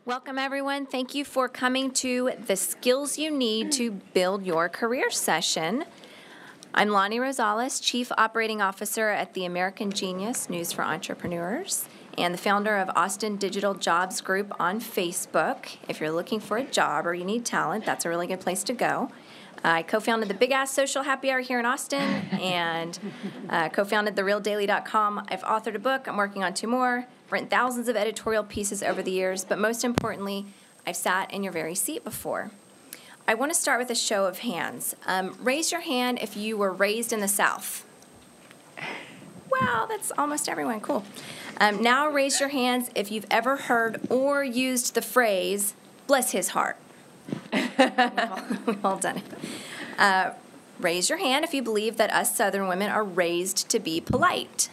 Welcome, everyone. Thank you for coming to the Skills You Need to Build Your Career session. I'm Lonnie Rosales, Chief Operating Officer at the American Genius News for Entrepreneurs and the founder of Austin Digital Jobs Group on Facebook. If you're looking for a job or you need talent, that's a really good place to go. I co-founded the Big Ass Social Happy Hour here in Austin and co-founded TheRealDaily.com. I've authored a book. I'm working on 2 more. Written thousands of editorial pieces over the years, but most importantly, I've sat in your very seat before. I want to start with a show of hands. Raise your hand if you were raised in the South. Wow, that's almost everyone. Cool. Now raise your hands if you've ever heard or used the phrase, bless his heart. We've all done it. Raise your hand if you believe that us Southern women are raised to be polite.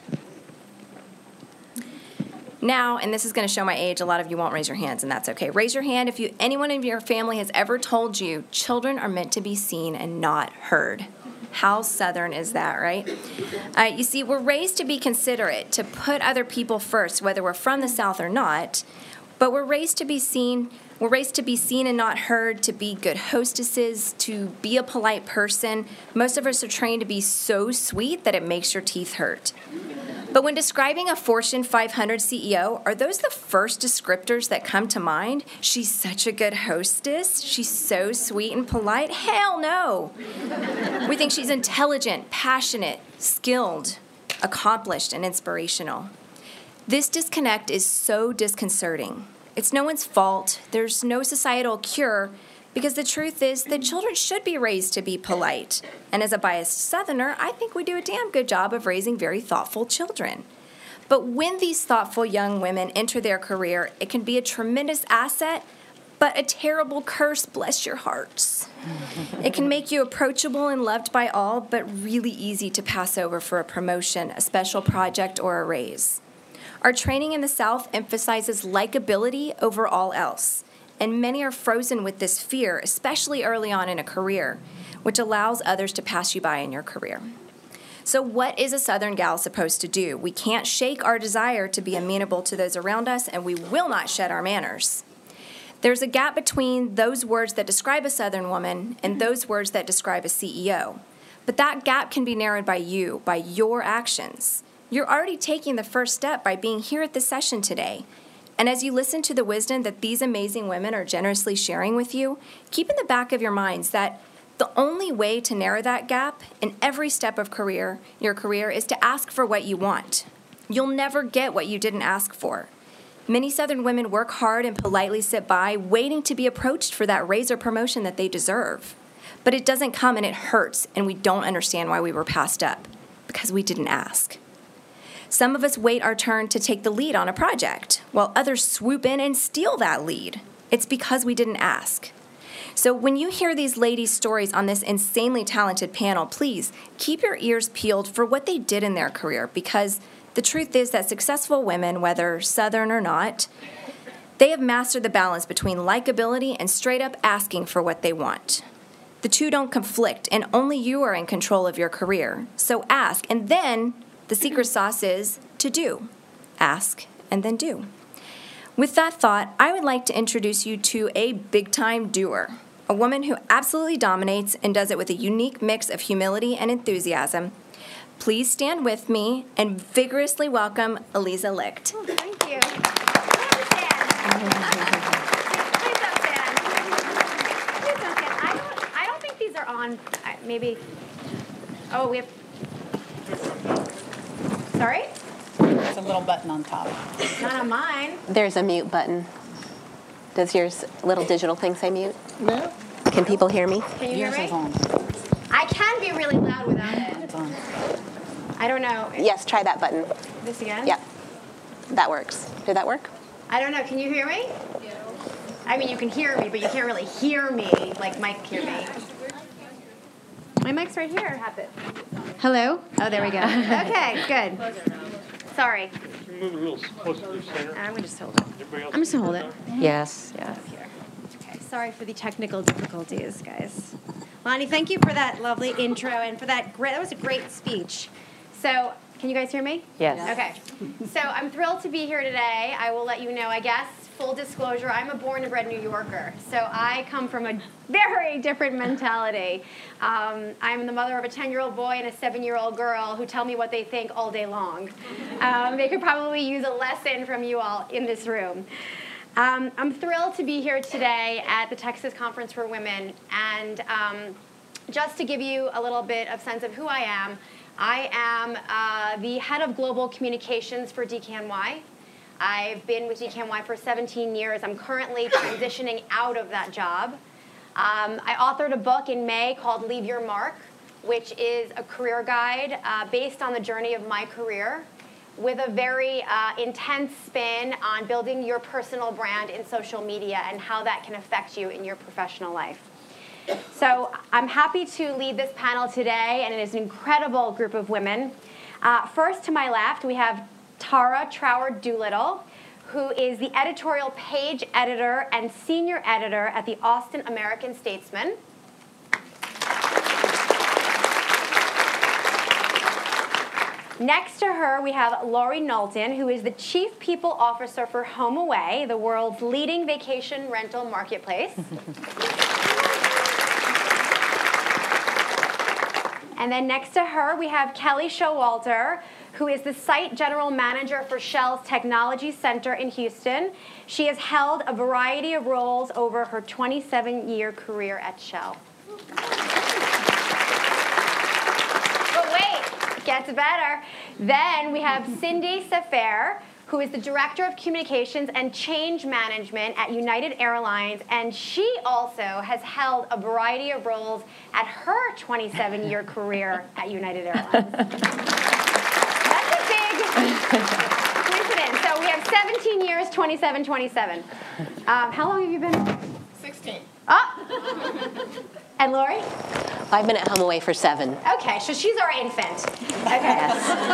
Now, and this is going to show my age, a lot of you won't raise your hands, and that's okay. Raise your hand if anyone in your family has ever told you children are meant to be seen and not heard. How Southern is that, right? You see, we're raised to be considerate, to put other people first, whether we're from the South or not, but we're raised to be seen. We're raised to be seen and not heard, to be good hostesses, to be a polite person. Most of us are trained to be so sweet that it makes your teeth hurt. But when describing a Fortune 500 CEO, are those the first descriptors that come to mind? She's such a good hostess. She's so sweet and polite. Hell no. We think she's intelligent, passionate, skilled, accomplished, and inspirational. This disconnect is so disconcerting. It's no one's fault. There's no societal cure, because the truth is that children should be raised to be polite. And as a biased Southerner, I think we do a damn good job of raising very thoughtful children. But when these thoughtful young women enter their career, it can be a tremendous asset, but a terrible curse, bless your hearts. It can make you approachable and loved by all, but really easy to pass over for a promotion, a special project, or a raise. Our training in the South emphasizes likability over all else. And many are frozen with this fear, especially early on in a career, which allows others to pass you by in your career. So what is a Southern gal supposed to do? We can't shake our desire to be amenable to those around us, and we will not shed our manners. There's a gap between those words that describe a Southern woman and those words that describe a CEO. But that gap can be narrowed by you, by your actions. You're already taking the first step by being here at this session today. And as you listen to the wisdom that these amazing women are generously sharing with you, keep in the back of your minds that the only way to narrow that gap in every step of your career is to ask for what you want. You'll never get what you didn't ask for. Many Southern women work hard and politely sit by, waiting to be approached for that raise or promotion that they deserve. But it doesn't come, and it hurts, and we don't understand why we were passed up, because we didn't ask. Some of us wait our turn to take the lead on a project, while others swoop in and steal that lead. It's because we didn't ask. So when you hear these ladies' stories on this insanely talented panel, please keep your ears peeled for what they did in their career, because the truth is that successful women, whether Southern or not, they have mastered the balance between likability and straight up asking for what they want. The two don't conflict, and only you are in control of your career. So ask, and then the secret sauce is to do. Ask and then do. With that thought, I would like to introduce you to a big-time doer, a woman who absolutely dominates and does it with a unique mix of humility and enthusiasm. Please stand with me and vigorously welcome Aliza Licht. Oh, thank you. Please don't stand. I don't think these are on. Maybe. Oh, we have. Sorry? There's a little button on top. Not on mine. There's a mute button. Does yours little digital thing say mute? No. Can people hear me? Can you hear Yours me? is on. I can be really loud without it. It's on. I don't know. Yes, try that button. This again? Yep. That works. Did that work? I don't know. Can you hear me? Yeah. I mean, you can hear me, but you can't really hear me like Mike hear me. My mic's right here. Have it. Hello? Oh, there we go. Okay, good. Sorry. Move it real close to the center. I'm going to just hold it. Everybody else I'm just going to hold it. Yes. Here. Okay, sorry for the technical difficulties, guys. Lonnie, thank you for that lovely intro and for that was a great speech. So, can you guys hear me? Yes. Okay. So, I'm thrilled to be here today. I will let you know, I guess, full disclosure, I'm a born and bred New Yorker, so I come from a very different mentality. I'm the mother of a 10-year-old boy and a 7-year-old girl who tell me what they think all day long. They could probably use a lesson from you all in this room. I'm thrilled to be here today at the Texas Conference for Women, and just to give you a little bit of sense of who I am the head of global communications for DKNY. I've been with DKNY for 17 years. I'm currently transitioning out of that job. I authored a book in May called Leave Your Mark, which is a career guide based on the journey of my career, with a very intense spin on building your personal brand in social media and how that can affect you in your professional life. So I'm happy to lead this panel today, and it is an incredible group of women. First, to my left, we have Tara Trower Doolittle, who is the editorial page editor and senior editor at the Austin American-Statesman. Next to her, we have Laurie Knowlton, who is the Chief People Officer for HomeAway, the world's leading vacation rental marketplace. And then next to her, we have Kelly Showalter, who is the site general manager for Shell's Technology Center in Houston. She has held a variety of roles over her 27-year career at Shell. But wait, it gets better. Then we have Cindy Safair, who is the Director of Communications and Change Management at United Airlines, and she also has held a variety of roles at her 27-year career at United Airlines. That's a big coincidence. So we have 17 years, 27, 27. How long have you been? 16. Oh! And Lori? I've been at HomeAway for 7. Okay, so she's our infant. Okay.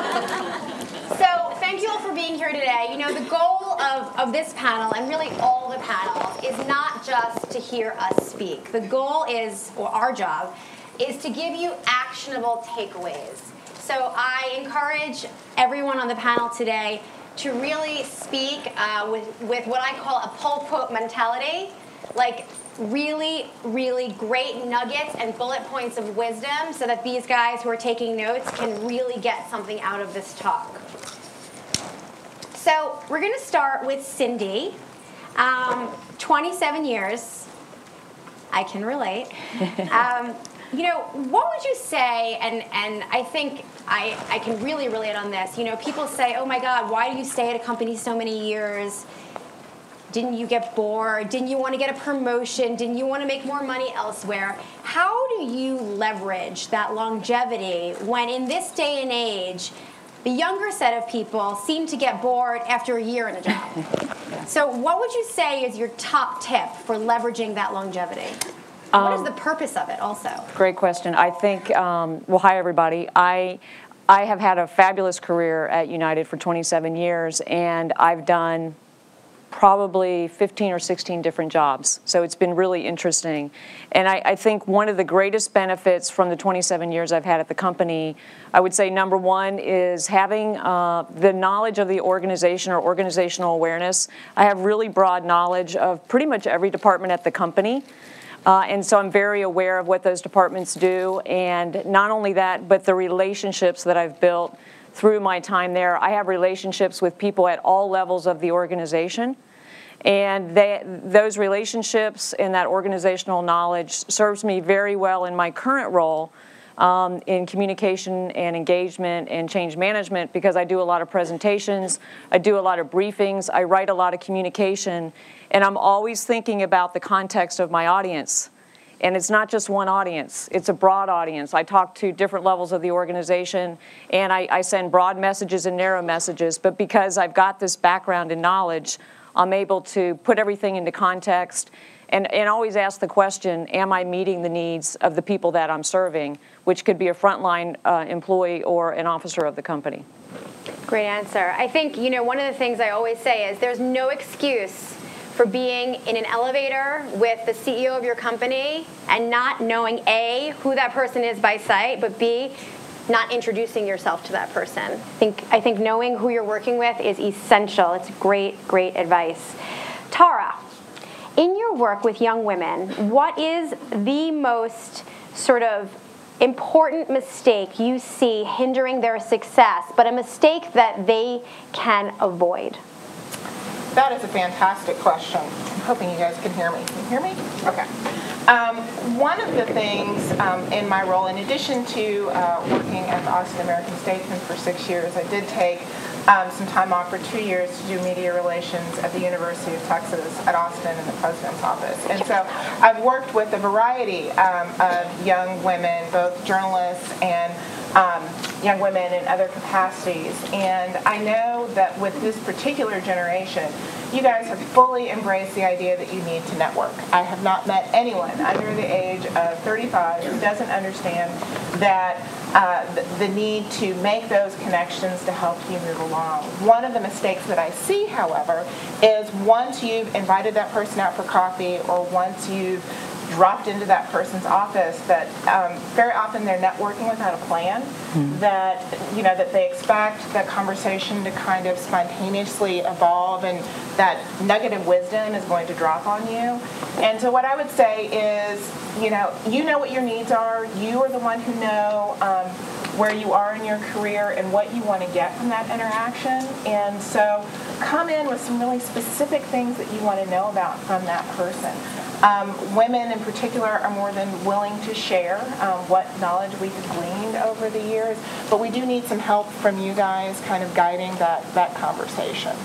So thank you all for being here today. You know, the goal of this panel, and really all the panels, is not just to hear us speak. The goal is, or our job, is to give you actionable takeaways. So I encourage everyone on the panel today to really speak with what I call a pull quote mentality, like really, really great nuggets and bullet points of wisdom so that these guys who are taking notes can really get something out of this talk. So we're going to start with Cindy. 27 years. I can relate. You know, what would you say, and I think I can really relate on this. You know, people say, oh my God, why do you stay at a company so many years? Didn't you get bored? Didn't you want to get a promotion? Didn't you want to make more money elsewhere? How do you leverage that longevity when in this day and age, the younger set of people seem to get bored after a year in a job? So what would you say is your top tip for leveraging that longevity? What is the purpose of it also? Great question. I think, well, hi everybody. I have had a fabulous career at United for 27 years, and I've done probably 15 or 16 different jobs. So it's been really interesting. And I think one of the greatest benefits from the 27 years I've had at the company, I would say number one is having the knowledge of the organization or organizational awareness. I have really broad knowledge of pretty much every department at the company. And so I'm very aware of what those departments do. And not only that, but the relationships that I've built through my time there. I have relationships with people at all levels of the organization. And those relationships and that organizational knowledge serves me very well in my current role in communication and engagement and change management, because I do a lot of presentations, I do a lot of briefings, I write a lot of communication, and I'm always thinking about the context of my audience. And it's not just one audience, it's a broad audience. I talk to different levels of the organization, and I send broad messages and narrow messages, but because I've got this background and knowledge, I'm able to put everything into context and always ask the question, am I meeting the needs of the people that I'm serving, which could be a frontline employee or an officer of the company. Great answer. I think, you know, one of the things I always say is there's no excuse for being in an elevator with the CEO of your company and not knowing A, who that person is by sight, but B, not introducing yourself to that person. I think knowing who you're working with is essential. It's great, great advice. Tara, in your work with young women, what is the most sort of important mistake you see hindering their success, but a mistake that they can avoid? That is a fantastic question. I'm hoping you guys can hear me. Can you hear me? Okay. One of the things in my role, in addition to working at the Austin American Statesman for 6 years, I did take some time off for 2 years to do media relations at the University of Texas at Austin in the president's office. And so I've worked with a variety of young women, both journalists and young women in other capacities. And I know that with this particular generation, you guys have fully embraced the idea that you need to network. I have not met anyone under the age of 35 who doesn't understand that the need to make those connections to help you move along. One of the mistakes that I see, however, is once you've invited that person out for coffee or once you've dropped into that person's office, that very often they're networking without a plan, that they expect that conversation to kind of spontaneously evolve and that nugget of wisdom is going to drop on you. And so what I would say is, you know what your needs are. You are the one who know where you are in your career and what you want to get from that interaction. And so come in with some really specific things that you want to know about from that person. Women in particular are more than willing to share what knowledge we've gleaned over the years, but we do need some help from you guys kind of guiding that conversation.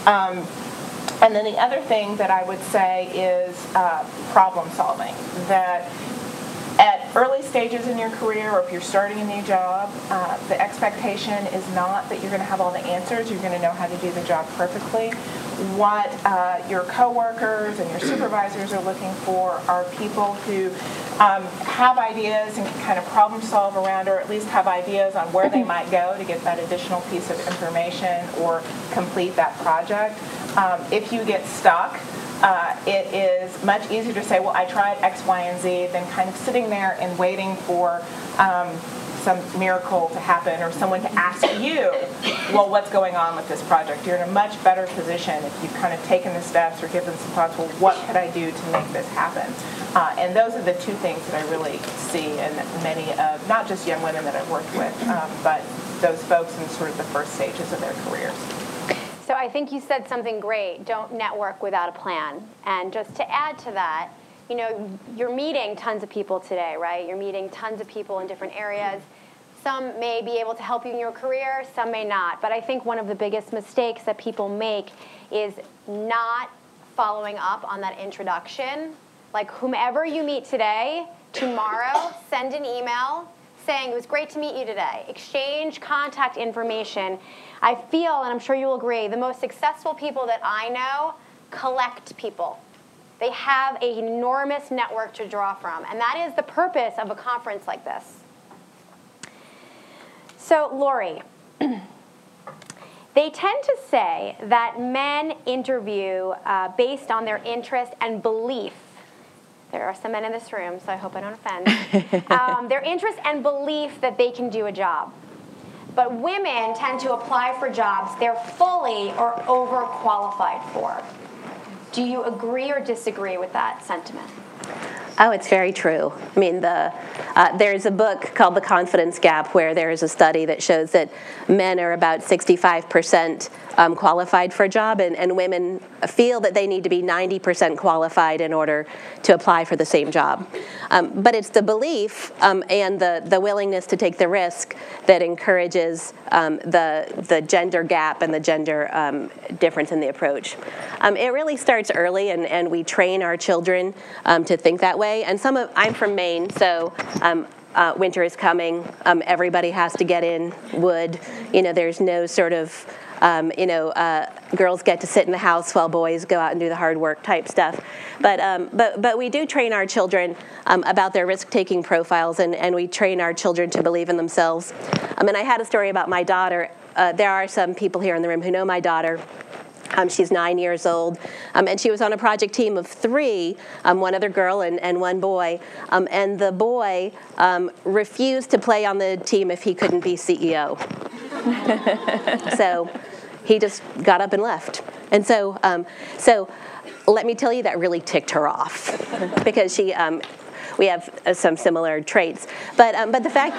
And then the other thing that I would say is problem solving. That at early stages in your career, or if you're starting a new job, the expectation is not that you're going to have all the answers. You're going to know how to do the job perfectly. What your coworkers and your supervisors are looking for are people who have ideas and can kind of problem solve around, or at least have ideas on where they might go to get that additional piece of information or complete that project. If you get stuck, it is much easier to say, well, I tried X, Y, and Z, than kind of sitting there and waiting for some miracle to happen or someone to ask you, well, what's going on with this project? You're in a much better position if you've kind of taken the steps or given some thoughts, well, what could I do to make this happen? And those are the two things that I really see in many of, not just young women that I've worked with, but those folks in sort of the first stages of their careers. So I think you said something great. Don't network without a plan. And just to add to that, you're meeting tons of people today, right? You're meeting tons of people in different areas. Some may be able to help you in your career, some may not. But I think one of the biggest mistakes that people make is not following up on that introduction. Like whomever you meet today, tomorrow, send an email saying, it was great to meet you today. Exchange contact information. I feel, and I'm sure you'll agree, the most successful people that I know collect people. They have an enormous network to draw from, and that is the purpose of a conference like this. So, Lori, they tend to say that men interview based on their interest and belief. There are some men in this room, so I hope I don't offend. Their interest and belief that they can do a job. But women tend to apply for jobs they're fully or overqualified for. Do you agree or disagree with that sentiment? Oh, it's very true. I mean, there's a book called The Confidence Gap where there is a study that shows that men are about 65% qualified for a job, and women feel that they need to be 90% qualified in order to apply for the same job. But it's the belief and the willingness to take the risk that encourages the gender gap and the gender difference in the approach. It really starts early, and we train our children to think that way. And I'm from Maine, so winter is coming. Everybody has to get in wood. There's no sort of girls get to sit in the house while boys go out and do the hard work type stuff. But we do train our children about their risk-taking profiles, and we train our children to believe in themselves. And I had a story about my daughter. There are some people here in the room who know my daughter. She's 9 years old, and she was on a project team of 3, one other girl and one boy, and the boy refused to play on the team if he couldn't be CEO. So he just got up and left. And so let me tell you, that really ticked her off because we have some similar traits. But the fact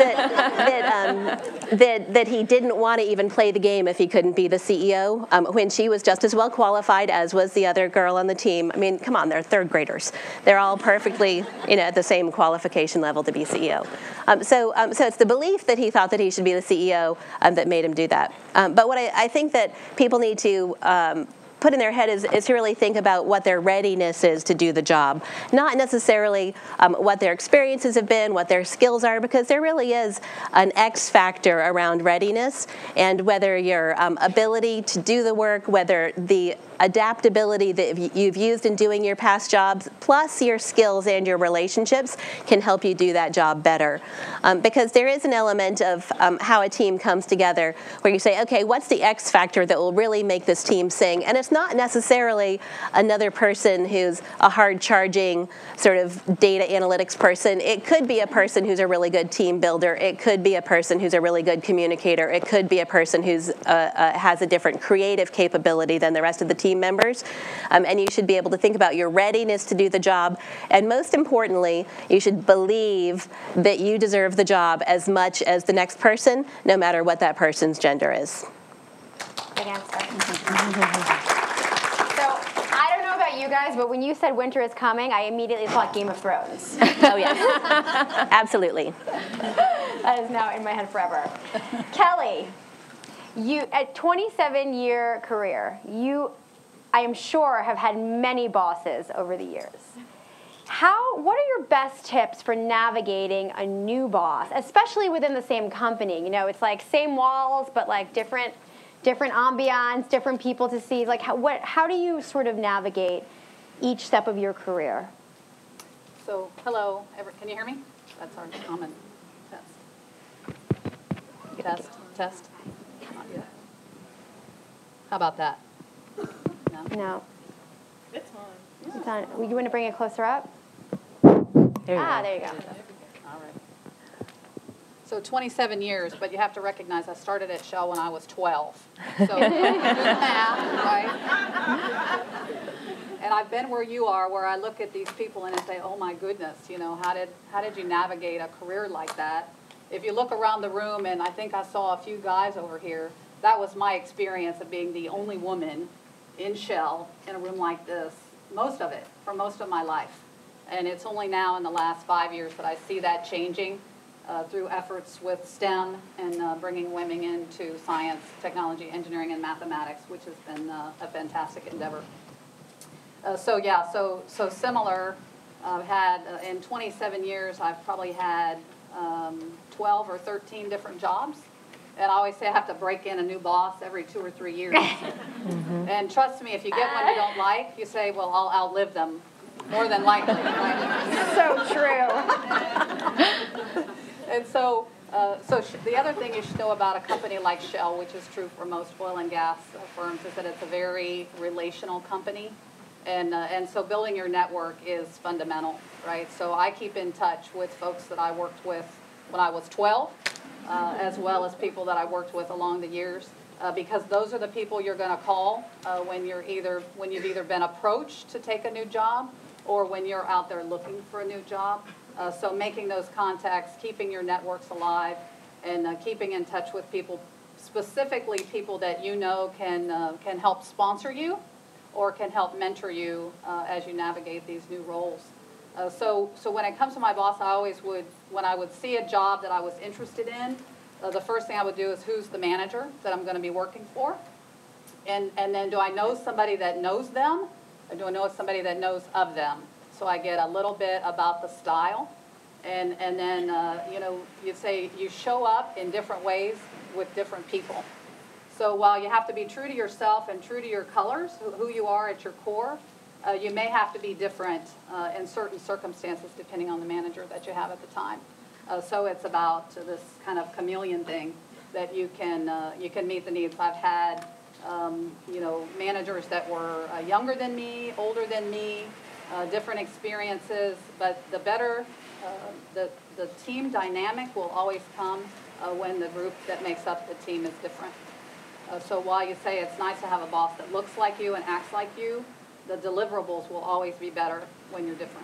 that he didn't want to even play the game if he couldn't be the CEO, when she was just as well qualified as was the other girl on the team. I mean, come on, they're third graders. They're all perfectly, at the same qualification level to be CEO. So it's the belief that he thought that he should be the CEO that made him do that. But what I think that people need to put in their head is to really think about what their readiness is to do the job, not necessarily what their experiences have been, what their skills are, because there really is an X factor around readiness, and whether your ability to do the work, whether the adaptability that you've used in doing your past jobs, plus your skills and your relationships, can help you do that job better. Because there is an element of how a team comes together where you say, okay, what's the X factor that will really make this team sing? And it's not necessarily another person who's a hard-charging sort of data analytics person. It could be a person who's a really good team builder. It could be a person who's a really good communicator. It could be a person who's has a different creative capability than the rest of the team members. And you should be able to think about your readiness to do the job. And most importantly, you should believe that you deserve the job as much as the next person, no matter what that person's gender is. Good answer. So I don't know about you guys, but when you said winter is coming, I immediately thought Game of Thrones. Oh, yes. Absolutely. That is now in my head forever. Kelly, you at 27-year career, you, I am sure, have had many bosses over the years. What are your best tips for navigating a new boss, especially within the same company? It's like same walls, but like different ambiance, different people to see. Like how do you sort of navigate each step of your career? So, hello, can you hear me? That's our common test. Test. Not yet. How about that? No. It's on. It's on. You want to bring it closer up? There you go. There you go. All right. So 27 years, but you have to recognize I started at Shell when I was 12. So do the math, right? And I've been where you are, where I look at these people and I say, oh my goodness, how did you navigate a career like that? If you look around the room, and I think I saw a few guys over here, that was my experience of being the only woman in Shell in a room like this, most of it, for most of my life. And it's only now in the last 5 years that I see that changing through efforts with STEM and bringing women into science, technology, engineering, and mathematics, which has been a fantastic endeavor. So similar. I've had, in 27 years, I've probably had 12 or 13 different jobs. And I always say I have to break in a new boss every 2 or 3 years. And trust me, if you get one you don't like, you say, well, I'll outlive them, more than likely. Right? So true. And so the other thing you should know about a company like Shell, which is true for most oil and gas firms, is that it's a very relational company. And so building your network is fundamental, right? So I keep in touch with folks that I worked with when I was 12. As well as people that I worked with along the years, because those are the people you're going to call when you've either been approached to take a new job or when you're out there looking for a new job. So making those contacts, keeping your networks alive, and keeping in touch with people, specifically people that can help sponsor you or can help mentor you as you navigate these new roles. So when it comes to my boss, I always would, when I would see a job that I was interested in, the first thing I would do is who's the manager that I'm going to be working for? And then do I know somebody that knows them, or do I know somebody that knows of them? So I get a little bit about the style. And then, you'd say you show up in different ways with different people. So while you have to be true to yourself and true to your colors, who you are at your core, you may have to be different in certain circumstances depending on the manager that you have at the time. So it's about this kind of chameleon thing that you can meet the needs. I've had managers that were younger than me, older than me, different experiences, but the better the team dynamic will always come when the group that makes up the team is different. So while you say it's nice to have a boss that looks like you and acts like you, the deliverables will always be better when you're different.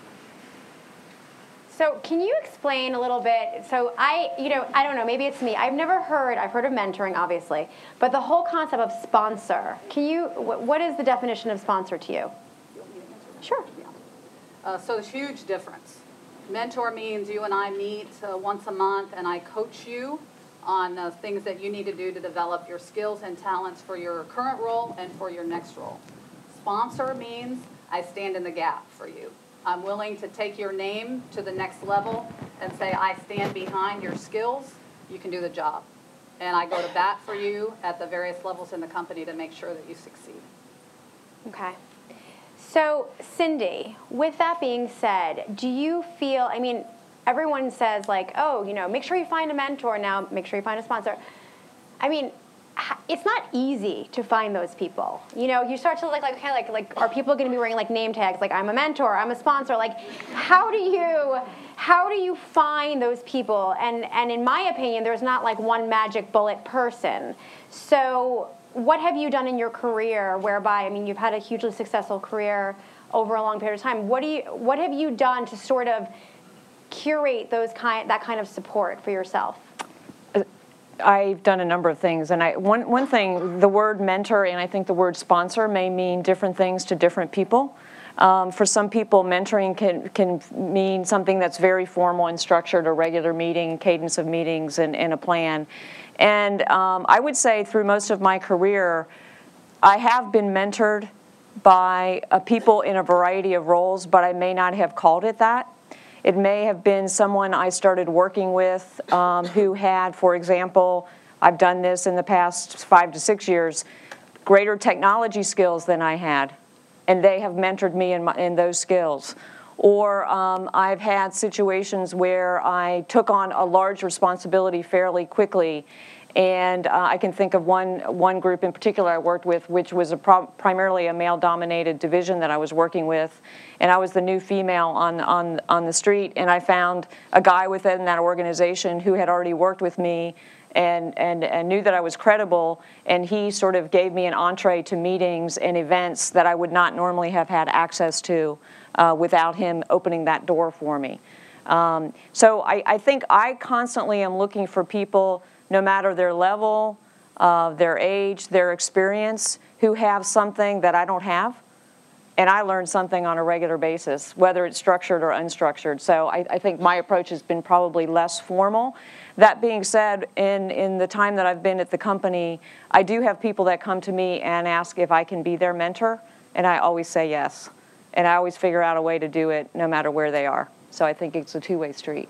So can you explain a little bit? So I don't know, maybe it's me. I've heard of mentoring, obviously, but the whole concept of sponsor. What is the definition of sponsor to you? You want me to answer that? Sure. Yeah. So there's a huge difference. Mentor means you and I meet once a month and I coach you on things that you need to do to develop your skills and talents for your current role and for your next role. Sponsor means I stand in the gap for you. I'm willing to take your name to the next level and say, I stand behind your skills, you can do the job. And I go to bat for you at the various levels in the company to make sure that you succeed. Okay. So, Cindy, with that being said, do you feel, everyone says like, oh, make sure you find a mentor now, make sure you find a sponsor. It's not easy to find those people. You start to like are people going to be wearing like name tags like I'm a mentor, I'm a sponsor? Like, how do you find those people? And in my opinion, there's not like one magic bullet person. So, what have you done in your career whereby you've had a hugely successful career over a long period of time? What have you done to sort of curate that kind of support for yourself? I've done a number of things, and one thing, the word mentor and I think the word sponsor may mean different things to different people. For some people, mentoring can mean something that's very formal and structured, a regular meeting, cadence of meetings, and a plan. And I would say through most of my career, I have been mentored by people in a variety of roles, but I may not have called it that. It may have been someone I started working with who had, for example, I've done this in the past 5 to 6 years, greater technology skills than I had, and they have mentored me in those skills. Or I've had situations where I took on a large responsibility fairly quickly, and I can think of one group in particular I worked with, which was primarily a male-dominated division that I was working with, and I was the new female on the street, and I found a guy within that organization who had already worked with me and knew that I was credible, and he sort of gave me an entree to meetings and events that I would not normally have had access to without him opening that door for me. So I think I constantly am looking for people, no matter their level, their age, their experience, who have something that I don't have. And I learn something on a regular basis, whether it's structured or unstructured. So I think my approach has been probably less formal. That being said, in the time that I've been at the company, I do have people that come to me and ask if I can be their mentor, and I always say yes. And I always figure out a way to do it no matter where they are. So I think it's a two-way street.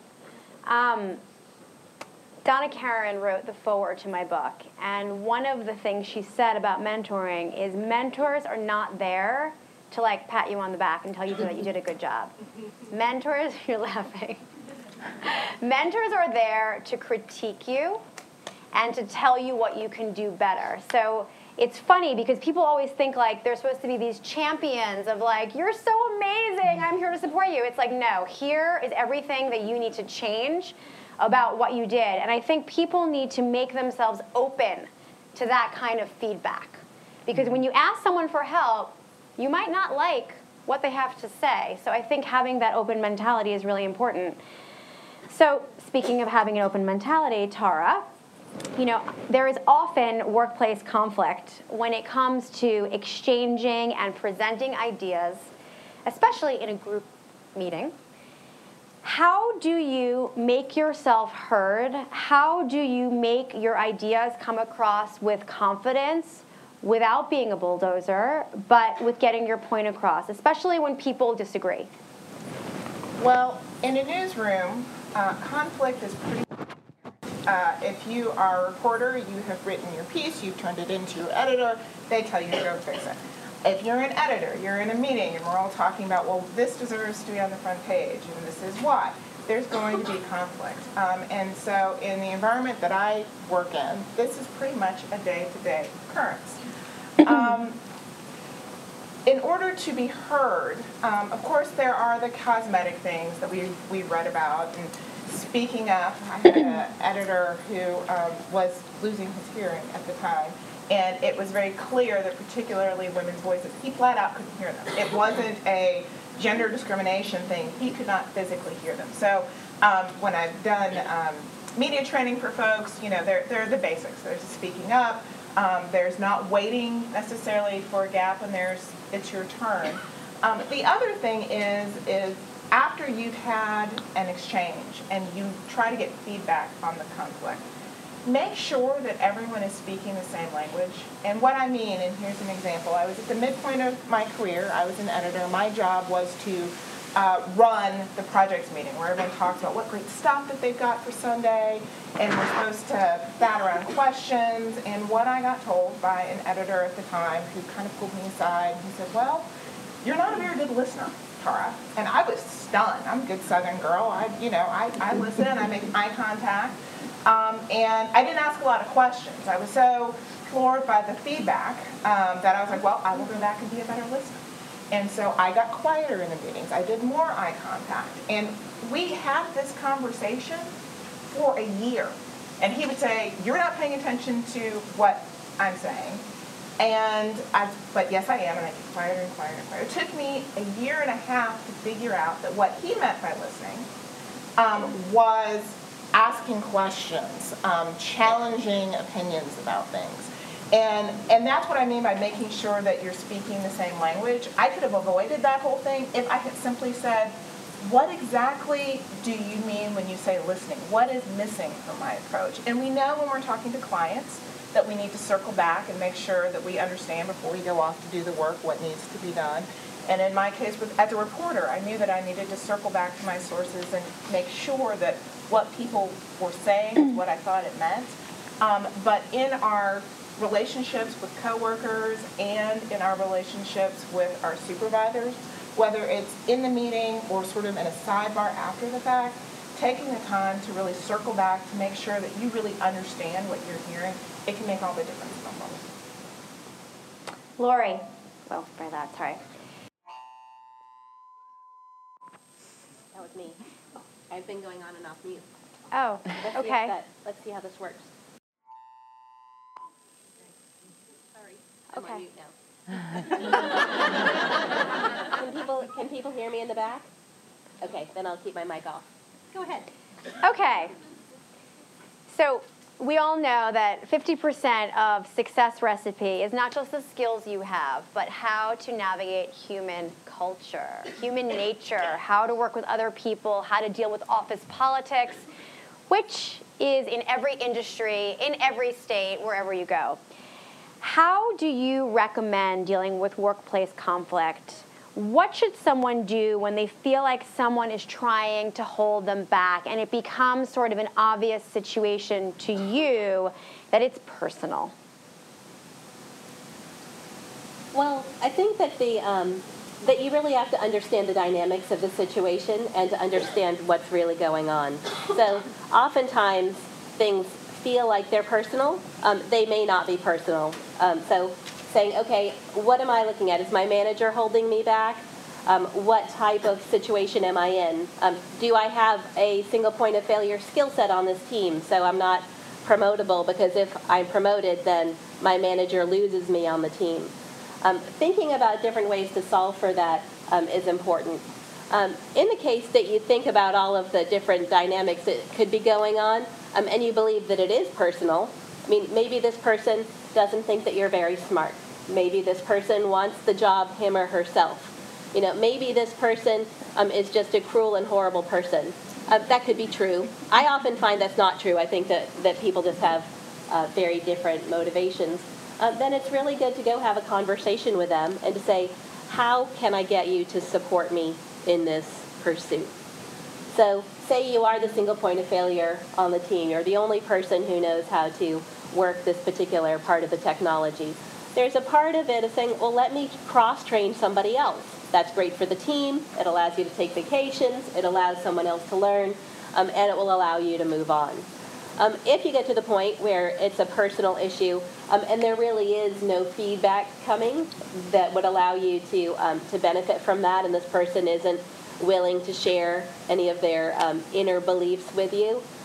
Donna Karan wrote the foreword to my book, and one of the things she said about mentoring is mentors are not there to like pat you on the back and tell you that you did a good job. Mentors, you're laughing. Mentors are there to critique you and to tell you what you can do better. So it's funny because people always think like they're supposed to be these champions of like, you're so amazing, I'm here to support you. It's like, no, here is everything that you need to change about what you did. And I think people need to make themselves open to that kind of feedback. Because when you ask someone for help, you might not like what they have to say. So I think having that open mentality is really important. So speaking of having an open mentality, Tara, there is often workplace conflict when it comes to exchanging and presenting ideas, especially in a group meeting. How do you make yourself heard? How do you make your ideas come across with confidence without being a bulldozer, but with getting your point across, especially when people disagree? Well, in a newsroom, conflict is pretty. If you are a reporter, you have written your piece, you've turned it into your editor, they tell you to go fix it. If you're an editor, you're in a meeting, and we're all talking about, well, this deserves to be on the front page, and this is why. There's going to be conflict. And so in the environment that I work in, this is pretty much a day-to-day occurrence. In order to be heard, of course, there are the cosmetic things that we read about. And speaking up, I had an editor who was losing his hearing at the time, And it was very clear that particularly women's voices, he flat out couldn't hear them. It wasn't a gender discrimination thing. He could not physically hear them. So when I've done media training for folks, you know, there are the basics. There's speaking up. There's not waiting necessarily for a gap when it's your turn. The other thing is after you've had an exchange and you try to get feedback on the conflict, make sure that everyone is speaking the same language. And what I mean, and here's an example, I was at the midpoint of my career. I was an editor. My job was to run the projects meeting where everyone talks about what great stuff that they've got for Sunday, and we're supposed to bat around questions. And what I got told by an editor at the time who kind of pulled me aside, he said, well, you're not a very good listener, Tara. And I was stunned. I'm a good Southern girl. I listen, I make eye contact. And I didn't ask a lot of questions. I was so floored by the feedback that I was like, well, I will go back and be a better listener. And so I got quieter in the meetings. I did more eye contact. And we had this conversation for a year. And he would say, you're not paying attention to what I'm saying. But yes, I am. And I get quieter and quieter and quieter. It took me a year and a half to figure out that what he meant by listening was asking questions, challenging opinions about things. And that's what I mean by making sure that you're speaking the same language. I could have avoided that whole thing if I had simply said, what exactly do you mean when you say listening? What is missing from my approach? And we know when we're talking to clients that we need to circle back and make sure that we understand before we go off to do the work what needs to be done. And in my case, as a reporter, I knew that I needed to circle back to my sources and make sure that what people were saying is what I thought it meant. But in our relationships with coworkers and in our relationships with our supervisors, whether it's in the meeting or sort of in a sidebar after the fact, taking the time to really circle back to make sure that you really understand what you're hearing, it can make all the difference in the world. Lori. Well, by that, sorry. That was me. I've been going on and off mute. Oh, okay. Let's see how this works. Sorry, I'm on mute now. Can people hear me in the back? Okay, then I'll keep my mic off. Go ahead. Okay. So we all know that 50% of success recipe is not just the skills you have, but how to navigate human culture, human nature, how to work with other people, how to deal with office politics, which is in every industry, in every state, wherever you go. How do you recommend dealing with workplace conflict? What should someone do when they feel like someone is trying to hold them back and it becomes sort of an obvious situation to you that it's personal? Well, I think that that you really have to understand the dynamics of the situation and to understand what's really going on. So oftentimes things feel like they're personal. They may not be personal. So saying, okay, what am I looking at? Is my manager holding me back? What type of situation am I in? Do I have a single point of failure skill set on this team so I'm not promotable? Because if I'm promoted, then my manager loses me on the team. Thinking about different ways to solve for that is important. In the case that you think about all of the different dynamics that could be going on, and you believe that it is personal, I mean, maybe this person doesn't think that you're very smart. Maybe this person wants the job him or herself. You know, maybe this person is just a cruel and horrible person. That could be true. I often find that's not true. I think that people just have very different motivations. Then it's really good to go have a conversation with them and to say, how can I get you to support me in this pursuit? So say you are the single point of failure on the team. You're the only person who knows how to work this particular part of the technology. There's a part of it of saying, well, let me cross-train somebody else. That's great for the team. It allows you to take vacations. It allows someone else to learn, and it will allow you to move on. If you get to the point where it's a personal issue and there really is no feedback coming that would allow you to benefit from that, and this person isn't willing to share any of their inner beliefs with you,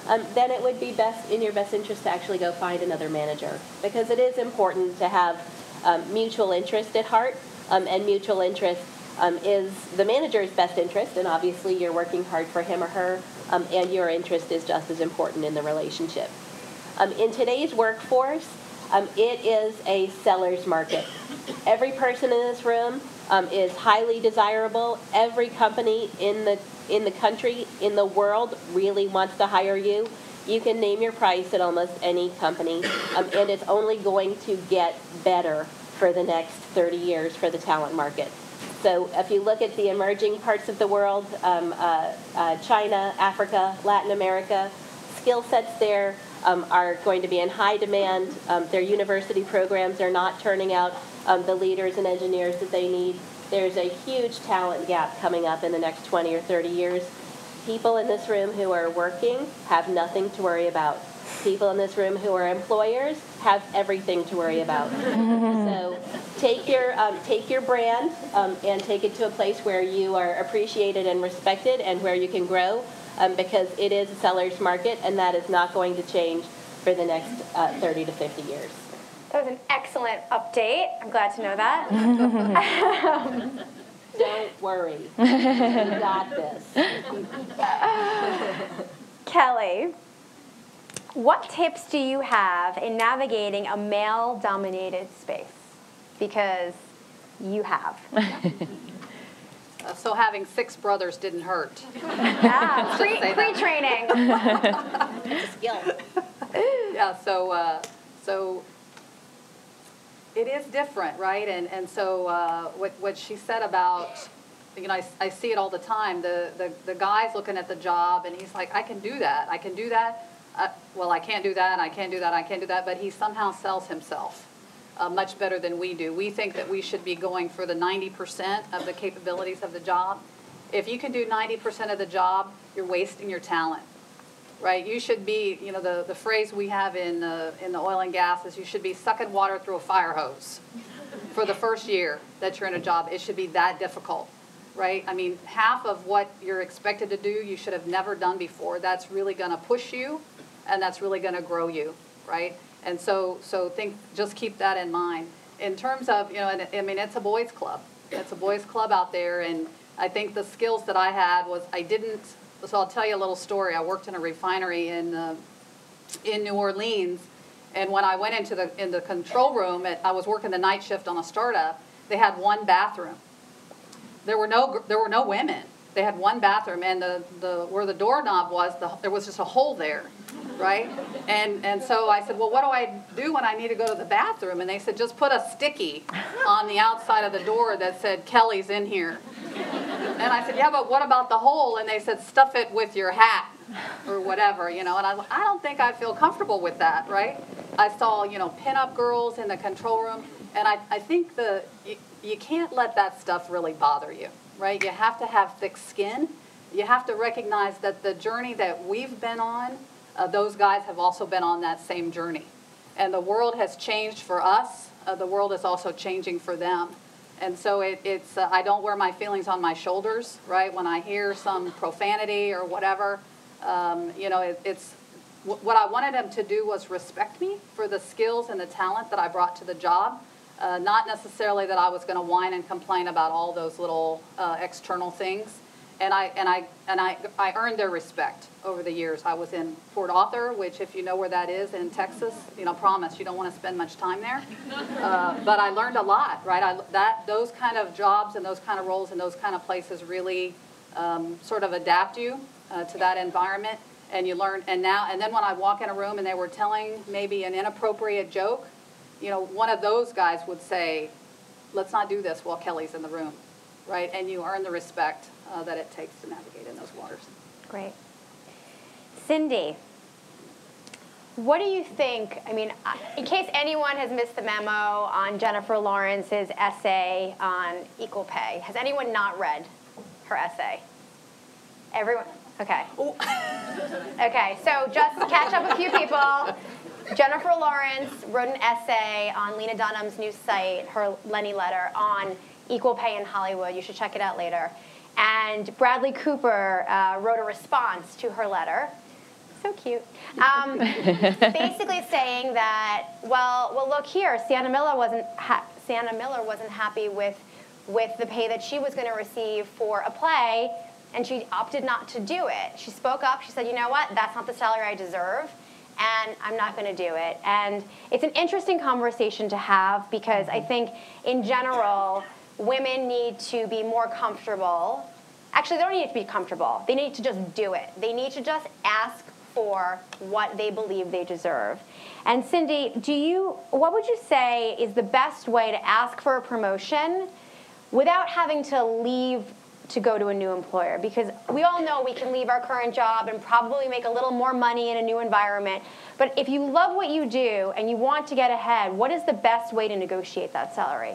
then it would be in your best interest to actually go find another manager, because it is important to have mutual interest at heart, and mutual interest is the manager's best interest, and obviously you're working hard for him or her, and your interest is just as important in the relationship. In today's workforce, it is a seller's market. Every person in this room is highly desirable. Every company in the country, in the world, really wants to hire you. You can name your price at almost any company, and it's only going to get better for the next 30 years for the talent market. So if you look at the emerging parts of the world, China, Africa, Latin America, skill sets there are going to be in high demand. Their university programs are not turning out the leaders and engineers that they need. There's a huge talent gap coming up in the next 20 or 30 years. People in this room who are working have nothing to worry about. People in this room who are employers have everything to worry about. So take your brand and take it to a place where you are appreciated and respected and where you can grow, because it is a seller's market, and that is not going to change for the next 30 to 50 years. That was an excellent update. I'm glad to know that. Don't worry. You got this. Kelly, what tips do you have in navigating a male-dominated space? Because you have. So having 6 brothers didn't hurt. Ah, pre-training. It's a skill. Yeah, so it is different, right? And so what she said about, you know, I see it all the time. The guy's looking at the job, and he's like, I can do that. I can do that. Well, I can't do that. I can't do that. I can't do that. But he somehow sells himself much better than we do. We think that we should be going for the 90% of the capabilities of the job. If you can do 90% of the job, you're wasting your talent, right? You should be, you know, the phrase we have in the oil and gas is you should be sucking water through a fire hose for the first year that you're in a job. It should be that difficult, right? I mean, half of what you're expected to do, you should have never done before. That's really going to push you, and that's really going to grow you, right? And so just keep that in mind. In terms of, you know, and, I mean, it's a boys' club. It's a boys' club out there, and I think the skills that I had was so I'll tell you a little story. I worked in a refinery in New Orleans, and when I went into the control room, I was working the night shift on a startup. They had one bathroom. There were no women. They had one bathroom, and where the doorknob was, there was just a hole there, right? And so I said, well, what do I do when I need to go to the bathroom? And they said, just put a sticky on the outside of the door that said, Kelly's in here. And I said, yeah, but what about the hole? And they said, stuff it with your hat or whatever, you know. And I don't think I feel comfortable with that, right? I saw, you know, pinup girls in the control room, and I think you can't let that stuff really bother you, right? You have to have thick skin. You have to recognize that the journey that we've been on, those guys have also been on that same journey. And the world has changed for us. The world is also changing for them. And so it's I don't wear my feelings on my shoulders, right? When I hear some profanity or whatever, you know, it's what I wanted them to do was respect me for the skills and the talent that I brought to the job. Not necessarily that I was going to whine and complain about all those little external things. And I earned their respect over the years. I was in Port Arthur, which, if you know where that is in Texas, you know, promise you don't want to spend much time there. But I learned a lot, right? Those kind of jobs and those kind of roles and those kind of places really sort of adapt you to that environment, and you learn. And then when I walk in a room and they were telling maybe an inappropriate joke, you know, one of those guys would say, let's not do this while Kelly's in the room, right? And you earn the respect that it takes to navigate in those waters. Great. Cindy, what do you think, I mean, in case anyone has missed the memo on Jennifer Lawrence's essay on equal pay, has anyone not read her essay? Everyone? Okay. Okay, so just to catch up a few people, Jennifer Lawrence wrote an essay on Lena Dunham's new site, her Lenny letter, on equal pay in Hollywood. You should check it out later. And Bradley Cooper wrote a response to her letter So cute. Basically saying that, well, look here. Sienna Miller wasn't happy with the pay that she was going to receive for a play, and she opted not to do it. She spoke up. She said, you know what? That's not the salary I deserve, and I'm not going to do it. And it's an interesting conversation to have because I think, in general, women need to be more comfortable. Actually, they don't need to be comfortable. They need to just do it. They need to just ask for what they believe they deserve. And Cindy, what would you say is the best way to ask for a promotion without having to leave to go to a new employer? Because we all know we can leave our current job and probably make a little more money in a new environment. But if you love what you do and you want to get ahead, what is the best way to negotiate that salary?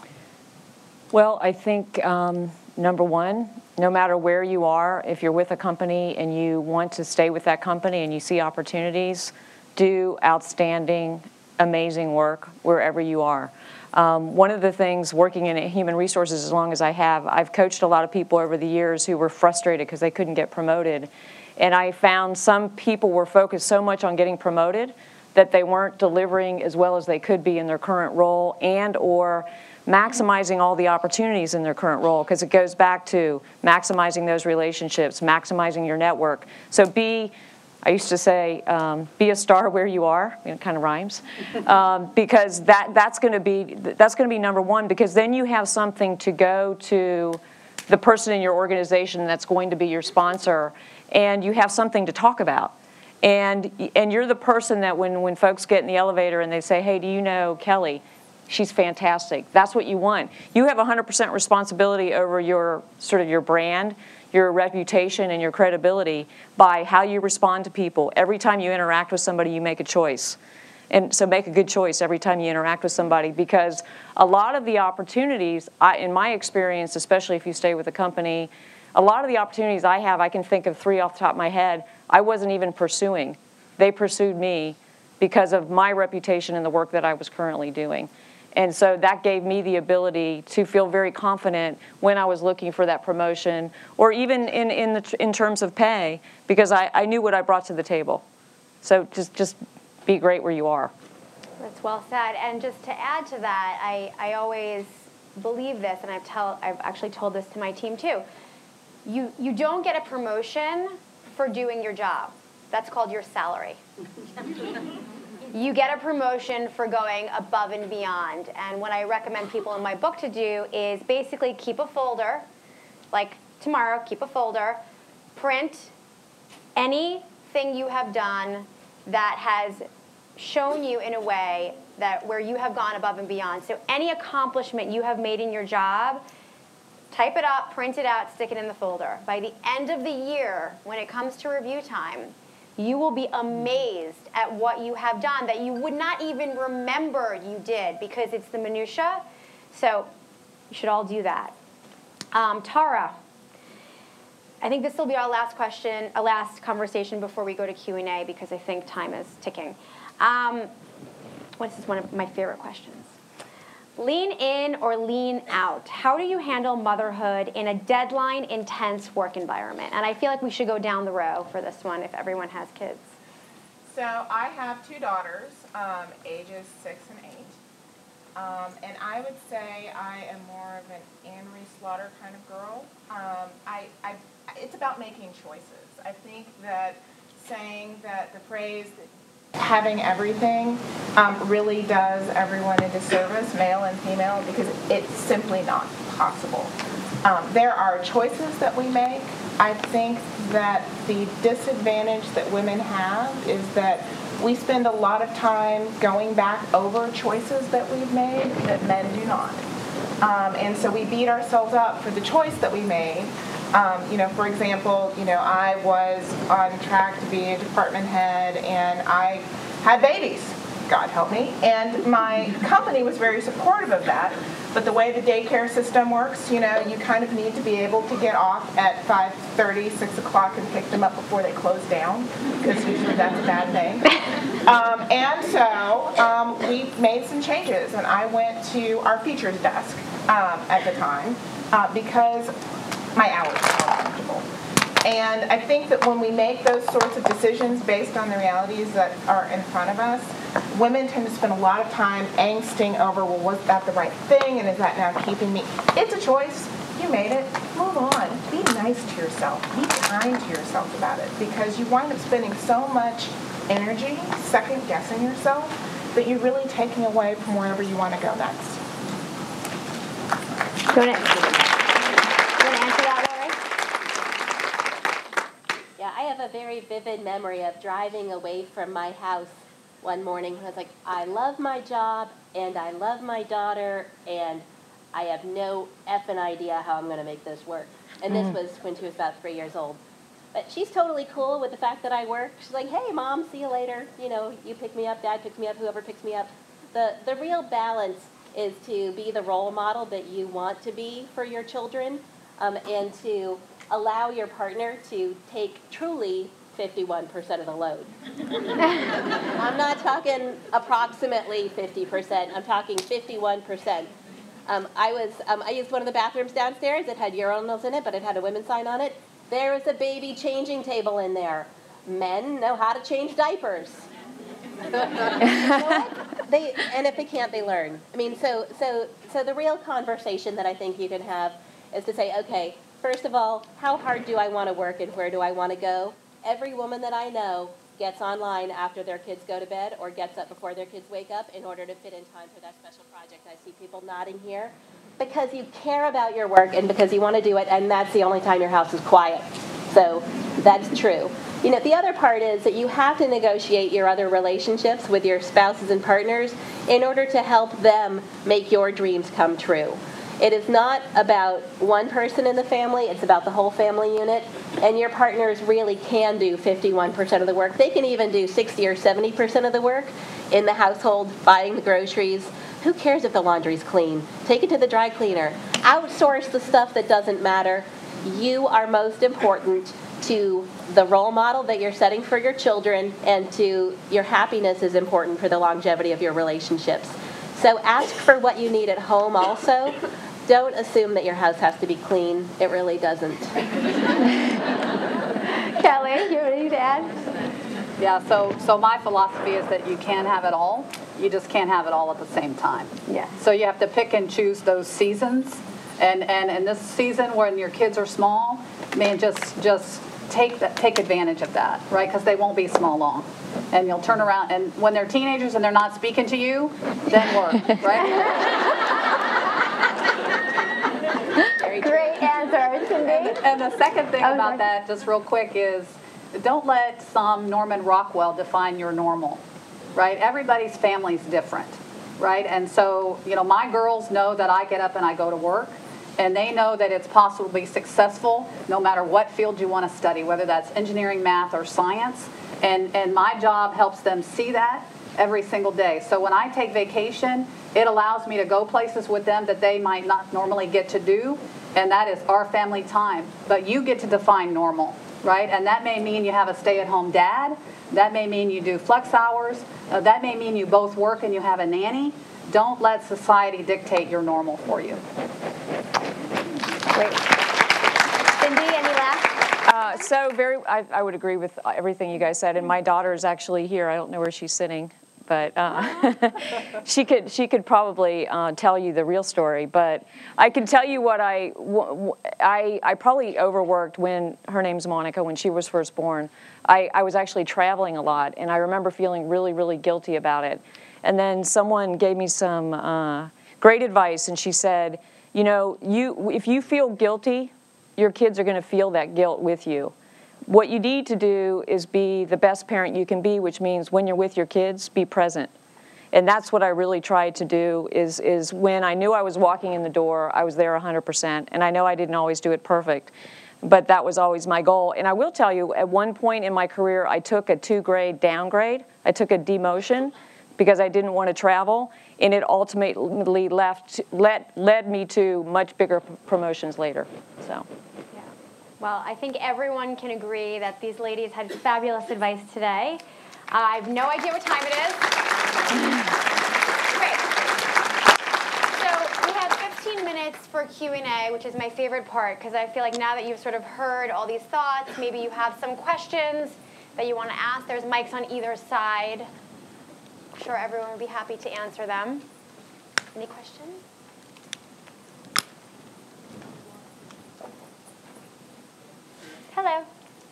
Well, I think number one, no matter where you are, if you're with a company and you want to stay with that company and you see opportunities, do outstanding, amazing work wherever you are. One of the things working in human resources as long as I have, I've coached a lot of people over the years who were frustrated because they couldn't get promoted. And I found some people were focused so much on getting promoted that they weren't delivering as well as they could be in their current role and or maximizing all the opportunities in their current role, because it goes back to maximizing those relationships, maximizing your network. So I used to say, be a star where you are. It kind of rhymes, because that's going to be number one. Because then you have something to go to the person in your organization that's going to be your sponsor, and you have something to talk about. And you're the person that when folks get in the elevator and they say, hey, do you know Kelly? She's fantastic. That's what you want. You have 100% responsibility over your brand, your reputation, and your credibility by how you respond to people. Every time you interact with somebody, you make a choice. And so make a good choice every time you interact with somebody, because a lot of the opportunities, in my experience, especially if you stay with a company, a lot of the opportunities I have, I can think of 3 off the top of my head, I wasn't even pursuing. They pursued me because of my reputation and the work that I was currently doing. And so that gave me the ability to feel very confident when I was looking for that promotion, or even in terms of pay, because I knew what I brought to the table. So just be great where you are. That's well said. And just to add to that, I always believe this, and I've actually told this to my team too. You don't get a promotion for doing your job. That's called your salary. You get a promotion for going above and beyond. And what I recommend people in my book to do is basically keep a folder, like tomorrow, keep a folder, print anything you have done that has shown you in a way that where you have gone above and beyond. So any accomplishment you have made in your job, type it up, print it out, stick it in the folder. By the end of the year, when it comes to review time, you will be amazed at what you have done that you would not even remember you did, because it's the minutia. So you should all do that. Tara, I think this will be our last question, our last conversation before we go to Q&A, because I think time is ticking. This is one of my favorite questions. Lean in or lean out? How do you handle motherhood in a deadline, intense work environment? And I feel like we should go down the row for this one if everyone has kids. So I have 2 daughters, ages 6 and 8. And I would say I am more of an Anne Marie Slaughter kind of girl. It's about making choices. I think that saying that the phrase having everything really does everyone a disservice, male and female, because it's simply not possible. There are choices that we make. I think that the disadvantage that women have is that we spend a lot of time going back over choices that we've made that men do not. And so we beat ourselves up for the choice that we made. For example, I was on track to be a department head, and I had babies, God help me, and my company was very supportive of that. But the way the daycare system works, you kind of need to be able to get off at 5:30, 6 o'clock and pick them up before they close down, because usually that's a bad thing. And so we made some changes, and I went to our features desk at the time because my hours were uncomfortable. And I think that when we make those sorts of decisions based on the realities that are in front of us, women tend to spend a lot of time angsting over, well, was that the right thing, and is that now keeping me? It's a choice. You made it. Move on. Be nice to yourself. Be kind to yourself about it, because you wind up spending so much energy second-guessing yourself that you're really taking away from wherever you want to go next. You want to answer that, Lori? Yeah, I have a very vivid memory of driving away from my house one morning. I was like, I love my job, and I love my daughter, and I have no effing idea how I'm going to make this work. And this was when she was about 3 years old. But she's totally cool with the fact that I work. She's like, hey, Mom, see you later. You know, you pick me up, Dad picks me up, whoever picks me up. The real balance is to be the role model that you want to be for your children, and to allow your partner to take truly 51% of the load. I'm not talking approximately 50%. I'm talking 51%. I used one of the bathrooms downstairs. It had urinals in it, but it had a women's sign on it. There was a baby changing table in there. Men know how to change diapers. You know what? And if they can't, they learn. I mean, so the real conversation that I think you can have is to say, okay, first of all, how hard do I want to work and where do I want to go? Every woman that I know gets online after their kids go to bed or gets up before their kids wake up in order to fit in time for that special project. I see people nodding here because you care about your work and because you want to do it, and that's the only time your house is quiet. So that's true. You know, the other part is that you have to negotiate your other relationships with your spouses and partners in order to help them make your dreams come true. It is not about one person in the family, it's about the whole family unit, and your partners really can do 51% of the work. They can even do 60 or 70% of the work in the household, buying the groceries. Who cares if the laundry's clean? Take it to the dry cleaner. Outsource the stuff that doesn't matter. You are most important to the role model that you're setting for your children, and to your happiness is important for the longevity of your relationships. So ask for what you need at home also. Don't assume that your house has to be clean. It really doesn't. Kelly, you ready to add? Yeah, so my philosophy is that you can have it all. You just can't have it all at the same time. Yeah. So you have to pick and choose those seasons. And in this season when your kids are small, man, just take advantage of that, right? Because they won't be small long. And you'll turn around, and when they're teenagers and they're not speaking to you, then work, right? Great answer, Cindy. And the second thing about that, just real quick, is don't let some Norman Rockwell define your normal, right? Everybody's family's different, right? And so, you know, my girls know that I get up and I go to work, and they know that it's possible to be successful no matter what field you want to study, whether that's engineering, math, or science. And my job helps them see that every single day. So when I take vacation, it allows me to go places with them that they might not normally get to do, and that is our family time. But you get to define normal, right? And that may mean you have a stay-at-home dad. That may mean you do flex hours. That may mean you both work and you have a nanny. Don't let society dictate your normal for you. Great. Cindy, any last? I would agree with everything you guys said, and my daughter is actually here. I don't know where she's sitting, but she could probably tell you the real story. But I can tell you what I probably overworked when her name's Monica, when she was first born. I was actually traveling a lot, and I remember feeling really, really guilty about it. And then someone gave me some great advice, and she said, you know, if you feel guilty, your kids are going to feel that guilt with you. What you need to do is be the best parent you can be, which means when you're with your kids, be present. And that's what I really tried to do, is when I knew I was walking in the door, I was there 100%. And I know I didn't always do it perfect, but that was always my goal. And I will tell you, at one point in my career, I took a 2-grade downgrade. I took a demotion because I didn't want to travel, and it ultimately led me to much bigger promotions later. So. Yeah. Well, I think everyone can agree that these ladies had fabulous advice today. I have no idea what time it is. Great. So we have 15 minutes for for Q&A, which is my favorite part, because I feel like now that you've sort of heard all these thoughts, maybe you have some questions that you want to ask. There's mics on either side. I'm sure everyone would be happy to answer them. Any questions? Hello.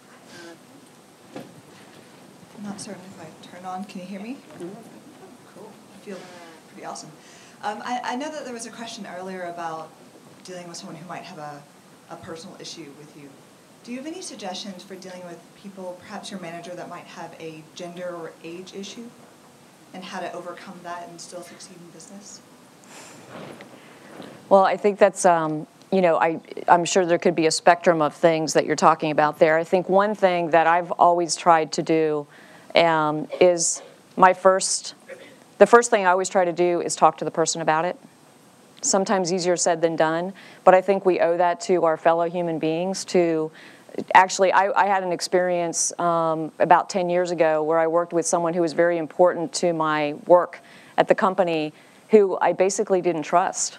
I'm not certain if I turn on. Can you hear me? Cool. I feel pretty awesome. I know that there was a question earlier about dealing with someone who might have a personal issue with you. Do you have any suggestions for dealing with people, perhaps your manager, that might have a gender or age issue, and how to overcome that and still succeed in business? Well, I think that's, you know, I'm sure there could be a spectrum of things that you're talking about there. I think one thing that I've always tried to do is the first thing I always try to do is talk to the person about it. Sometimes easier said than done, but I think we owe that to our fellow human beings to actually, I had an experience about 10 years ago where I worked with someone who was very important to my work at the company who I basically didn't trust.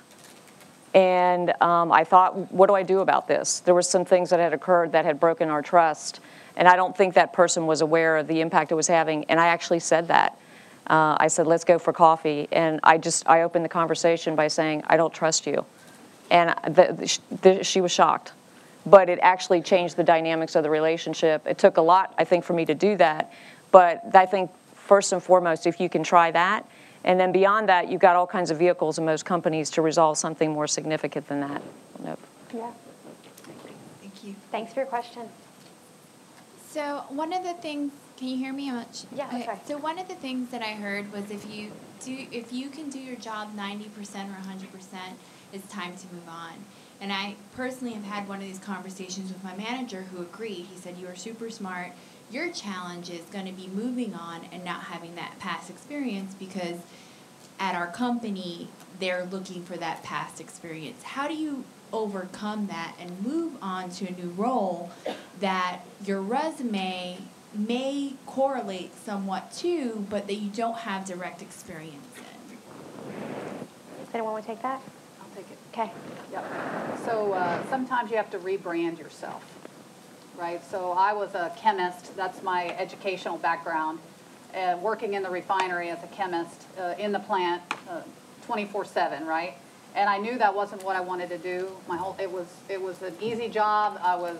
And I thought, what do I do about this? There were some things that had occurred that had broken our trust, and I don't think that person was aware of the impact it was having, and I actually said that. I said, let's go for coffee, and I opened the conversation by saying, I don't trust you. And she was shocked. But it actually changed the dynamics of the relationship. It took a lot, I think, for me to do that, but I think first and foremost, if you can try that, and then beyond that, you've got all kinds of vehicles in most companies to resolve something more significant than that. Nope. Yeah. Thank you. Thanks for your question. So one of the things, can you hear me? Yeah, that's right. So one of the things that I heard was if you can do your job 90% or 100%, it's time to move on. And I personally have had one of these conversations with my manager who agreed. He said, you are super smart. Your challenge is going to be moving on and not having that past experience because at our company, they're looking for that past experience. How do you overcome that and move on to a new role that your resume may correlate somewhat to, but that you don't have direct experience in? Does anyone want to take that? I'll take it. Okay. Yep. So sometimes you have to rebrand yourself, right? So I was a chemist. That's my educational background. Working in the refinery as a chemist in the plant 24/7, right? And I knew that wasn't what I wanted to do. It was an easy job.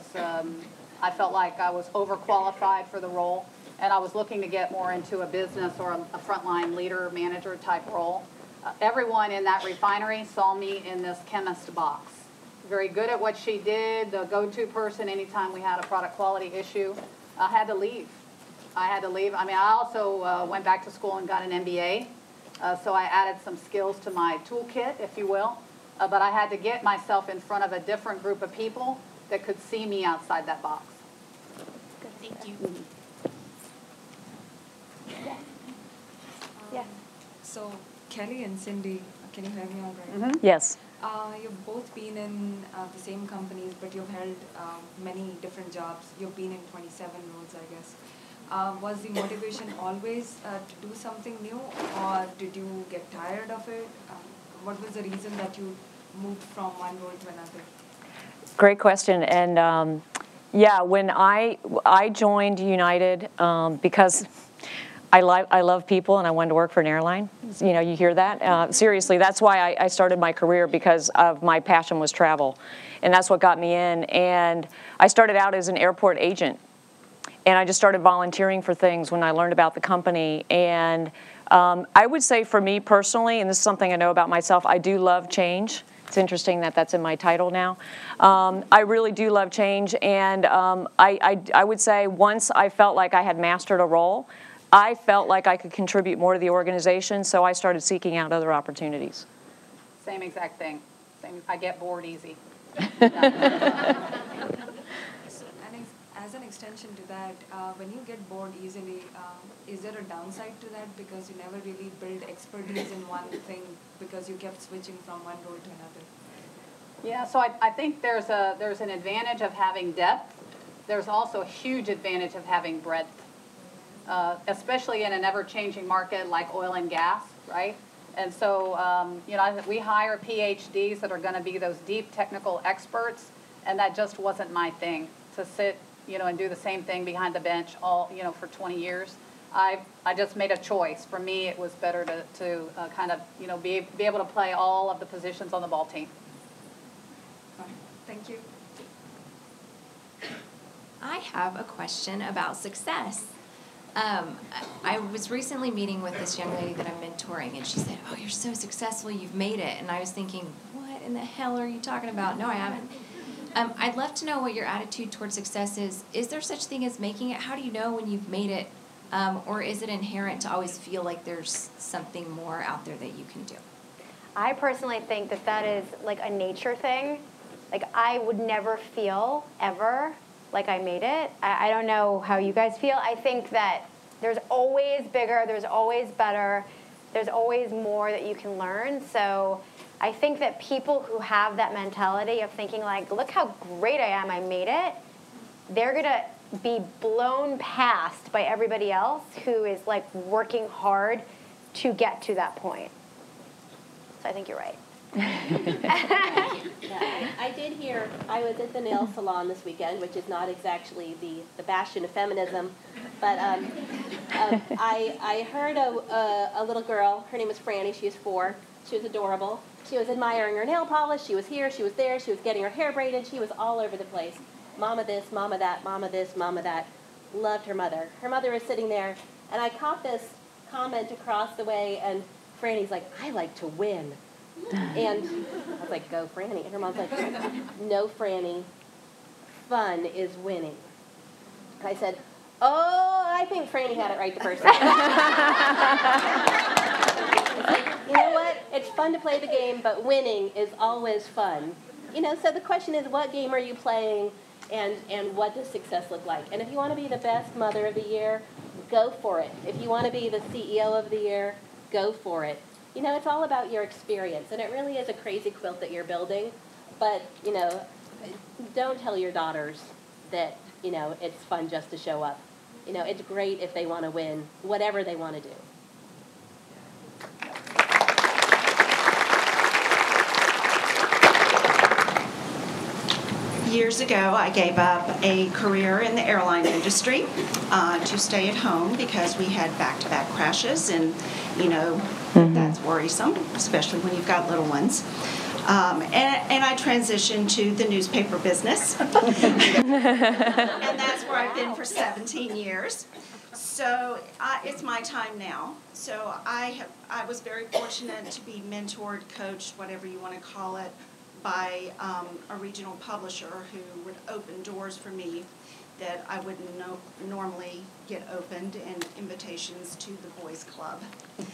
I felt like I was overqualified for the role, and I was looking to get more into a business or a frontline leader, manager type role. Everyone in that refinery saw me in this chemist box. Very good at what she did, the go-to person anytime we had a product quality issue. I had to leave. I mean, I also went back to school and got an MBA. So I added some skills to my toolkit, if you will. But I had to get myself in front of a different group of people that could see me outside that box. Good, thank you. Mm-hmm. Yes. So Kelly and Cindy, can you hear me all right? Mm-hmm. Yes. You've both been in the same companies, but you've held many different jobs. You've been in 27 roles, I guess. Was the motivation always to do something new, or did you get tired of it? What was the reason that you moved from one role to another? Great question. And yeah, when I joined United because I love people and I wanted to work for an airline. You know, you hear that? Seriously, that's why I started my career, because of my passion was travel. And that's what got me in. And I started out as an airport agent. And I just started volunteering for things when I learned about the company. And I would say for me personally, and this is something I know about myself, I do love change. It's interesting that that's in my title now. I really do love change. And I would say once I felt like I had mastered a role, I felt like I could contribute more to the organization, so I started seeking out other opportunities. Same exact thing. I get bored easy. As an extension to that, when you get bored easily, is there a downside to that because you never really build expertise in one thing because you kept switching from one role to another? Yeah, so I think there's an advantage of having depth. There's also a huge advantage of having breadth, especially in an ever-changing market like oil and gas, right? And so, we hire PhDs that are going to be those deep technical experts, and that just wasn't my thing, to sit, and do the same thing behind the bench all, for 20 years. I just made a choice. For me, it was better to kind of, be able to play all of the positions on the ball team. Thank you. I have a question about success. I was recently meeting with this young lady that I'm mentoring, and she said, "Oh, you're so successful, you've made it." And I was thinking, what in the hell are you talking about? No, I haven't. I'd love to know what your attitude towards success is. Is there such thing as making it? How do you know when you've made it? Or is it inherent to always feel like there's something more out there that you can do? I personally think that is like a nature thing. Like, I would never feel, ever, like I made it. I don't know how you guys feel. I think that there's always bigger, there's always better, there's always more that you can learn. So I think that people who have that mentality of thinking like, look how great I am, I made it, they're going to be blown past by everybody else who is like working hard to get to that point. So I think you're right. Yeah, I did hear, I was at the nail salon this weekend, which is not exactly the bastion of feminism, but I heard a little girl, her name was Franny, she was 4, she was adorable, she was admiring her nail polish, she was here, she was there, she was getting her hair braided, she was all over the place. Mama this, mama that, mama this, mama that. Loved her mother. Her mother was sitting there, and I caught this comment across the way, and Franny's like, "I like to win." And I was like, "Go, Franny." And her mom's like, "No, Franny, fun is winning." And I said, "Oh, I think Franny had it right the first time." You know what? It's fun to play the game, but winning is always fun. So the question is, what game are you playing, and what does success look like? And if you want to be the best mother of the year, go for it. If you want to be the CEO of the year, go for it. It's all about your experience, and it really is a crazy quilt that you're building. But, don't tell your daughters that, it's fun just to show up. It's great if they want to win, whatever they want to do. Years ago, I gave up a career in the airline industry to stay at home because we had back-to-back crashes, and that's worrisome, especially when you've got little ones. And I transitioned to the newspaper business, and that's where I've been for 17 years. So it's my time now. So I was very fortunate to be mentored, coached, whatever you want to call it, by a regional publisher who would open doors for me that I wouldn't normally get opened, and invitations to the boys club.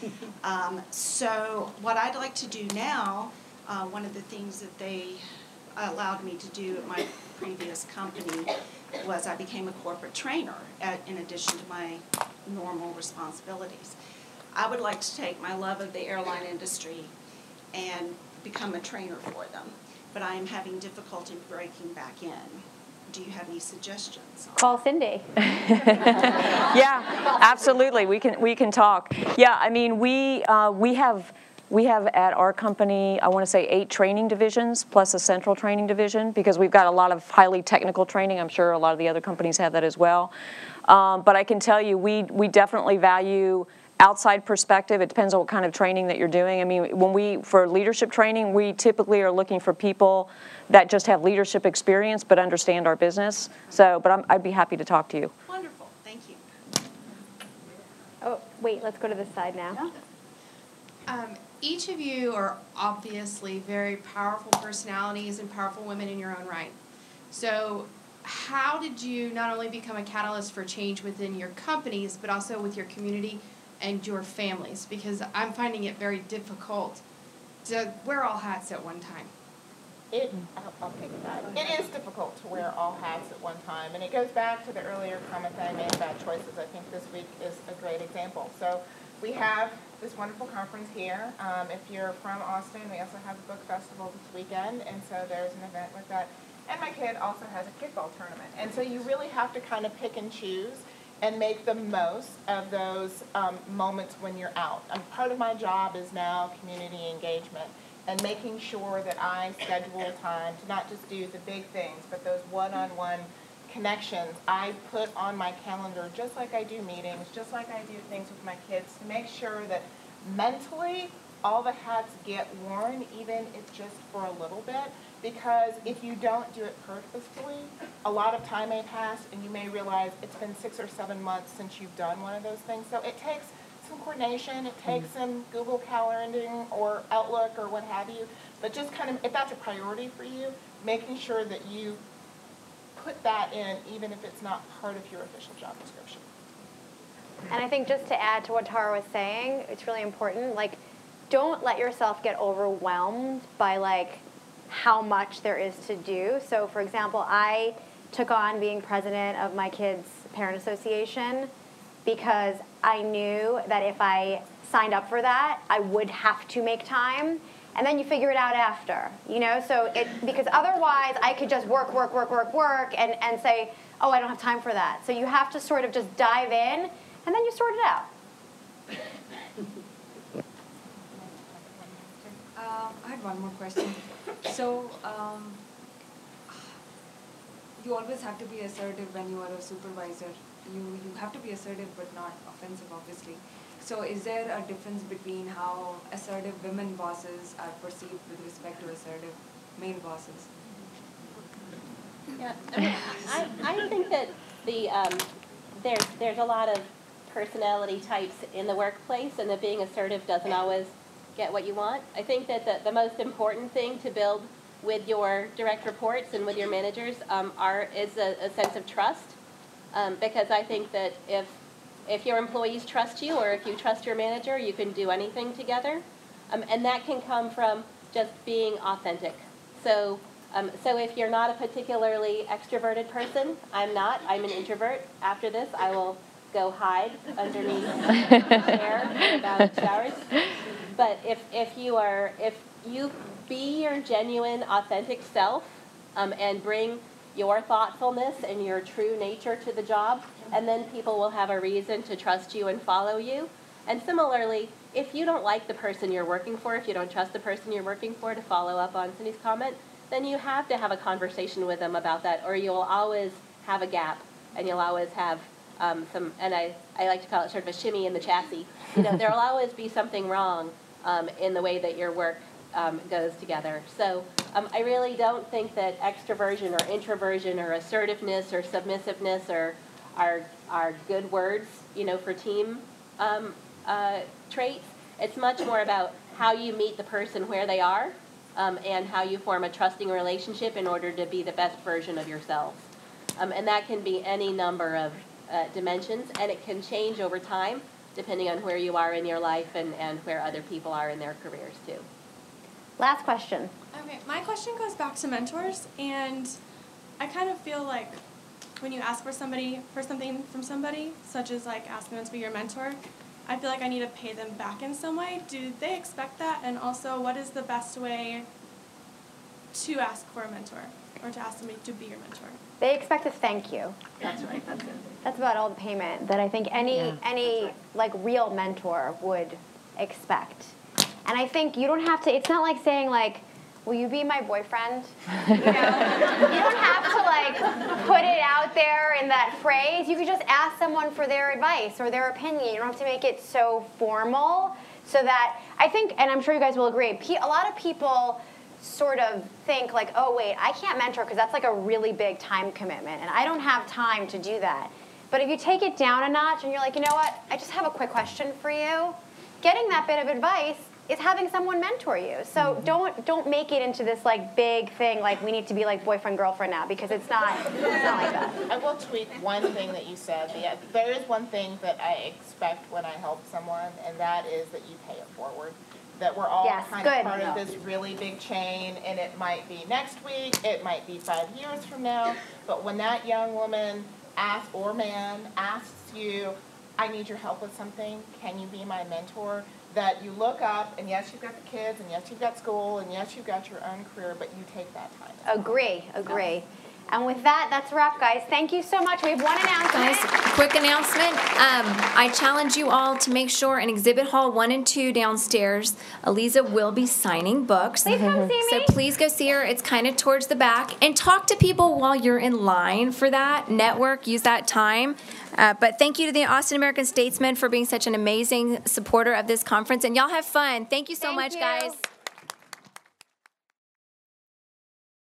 So what I'd like to do now, one of the things that they allowed me to do at my previous company was I became a corporate trainer in addition to my normal responsibilities. I would like to take my love of the airline industry and become a trainer for them, but I am having difficulty breaking back in. Do you have any suggestions? Call Cindy. Yeah, absolutely. We can talk. Yeah, I mean, we have at our company, I want to say 8 training divisions plus a central training division, because we've got a lot of highly technical training. I'm sure a lot of the other companies have that as well. But I can tell you, we definitely value outside perspective. It depends on what kind of training that you're doing. I mean, for leadership training, we typically are looking for people that just have leadership experience but understand our business. So, but I'd be happy to talk to you. Wonderful, thank you. Oh, wait, let's go to this side now. Each of you are obviously very powerful personalities and powerful women in your own right. So how did you not only become a catalyst for change within your companies, but also with your community and your families? Because I'm finding it very difficult to wear all hats at one time. I'll take that. It is difficult to wear all hats at one time, and it goes back to the earlier comment that I made about choices. I think this week is a great example. So we have this wonderful conference here. If you're from Austin, we also have a book festival this weekend, and so there's an event with that. And my kid also has a kickball tournament. And so you really have to kind of pick and choose. and make the most of those moments when you're out. Part of my job is now community engagement and making sure that I schedule time to not just do the big things, but those one-on-one connections I put on my calendar, just like I do meetings, just like I do things with my kids, to make sure that mentally all the hats get worn, even if just for a little bit. Because if you don't do it purposefully, a lot of time may pass and you may realize it's been 6 or 7 months since you've done one of those things. So it takes some coordination, it takes some Google Calendaring or Outlook or what have you, but just kind of, if that's a priority for you, making sure that you put that in even if it's not part of your official job description. And I think just to add to what Tara was saying, it's really important, like, don't let yourself get overwhelmed by, like, how much there is to do. So, for example, I took on being president of my kids' parent association because I knew that if I signed up for that, I would have to make time, and then you figure it out after, you know? So because otherwise I could just work, and say, oh, I don't have time for that. So you have to sort of just dive in, and then you sort it out. I had one more question. So, you always have to be assertive when you are a supervisor. You have to be assertive but not offensive, obviously. So is there a difference between how assertive women bosses are perceived with respect to assertive male bosses? Yeah, I think that there's a lot of personality types in the workplace, and that being assertive doesn't always get what you want. I think that the most important thing to build with your direct reports and with your managers is a sense of trust, because I think that if your employees trust you, or if you trust your manager, you can do anything together, and that can come from just being authentic. So if you're not a particularly extroverted person, I'm not. I'm an introvert. After this, I will go hide underneath the chair without showers. But if you be your genuine, authentic self, and bring your thoughtfulness and your true nature to the job, and then people will have a reason to trust you and follow you. And similarly, if you don't like the person you're working for, if you don't trust the person you're working for, to follow up on Cindy's comment, then you have to have a conversation with them about that, or you'll always have a gap, and you'll always have some, and I like to call it sort of a shimmy in the chassis. You know, there'll always be something wrong in the way that your work goes together. So I really don't think that extroversion or introversion or assertiveness or submissiveness are good words, you know, for team traits. It's much more about how you meet the person where they are, and how you form a trusting relationship in order to be the best version of yourselves. And that can be any number of dimensions, and it can change over time depending on where you are in your life and where other people are in their careers too. Last question. Okay, my question goes back to mentors, and I kind of feel like when you ask for something from somebody, such as like asking them to be your mentor, I feel like I need to pay them back in some way. Do they expect that? And also, what is the best way to ask for a mentor, or to ask somebody to be your mentor? They expect a thank you. That's right, that's it. That's about all the payment that I think any like real mentor would expect. And I think you don't have to, it's not like saying like, will you be my boyfriend? You know? You don't have to like put it out there in that phrase. You could just ask someone for their advice or their opinion. You don't have to make it so formal. So that, I think, and I'm sure you guys will agree, a lot of people sort of think like, oh wait, I can't mentor because that's like a really big time commitment and I don't have time to do that. But if you take it down a notch and you're like, you know what, I just have a quick question for you, getting that bit of advice is having someone mentor you. So don't make it into this like big thing, like we need to be like boyfriend, girlfriend now, because it's not like that. I will tweak one thing that you said. There is one thing that I expect when I help someone, and that is that you pay it forward. That we're all kind of part of this really big chain, and it might be next week, it might be 5 years from now, but when that young woman or man asks you, I need your help with something, can you be my mentor? That you look up, and yes, you've got the kids, and yes, you've got school, and yes, you've got your own career, but you take that time. Agree. And with that, that's a wrap, guys. Thank you so much. We have one announcement. Guys, quick announcement. I challenge you all to make sure in Exhibit Hall 1 and 2 downstairs, Aliza will be signing books. Please come see me. So please go see her. It's kind of towards the back. And talk to people while you're in line for that. Network, use that time. But thank you to the Austin American Statesman for being such an amazing supporter of this conference. And y'all have fun. Thank you so much, guys.